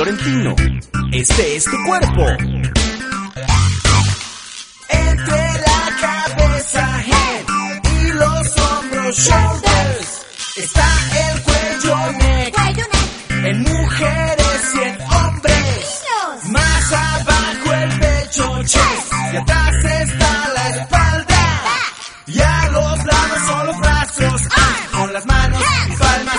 Florentino. Este es tu cuerpo. Entre la cabeza, head, y los hombros, shoulders, está el cuello, neck, en mujeres y en hombres. Más abajo el pecho, chest, y atrás está la espalda. Y a los lados son los brazos, con las manos y palmas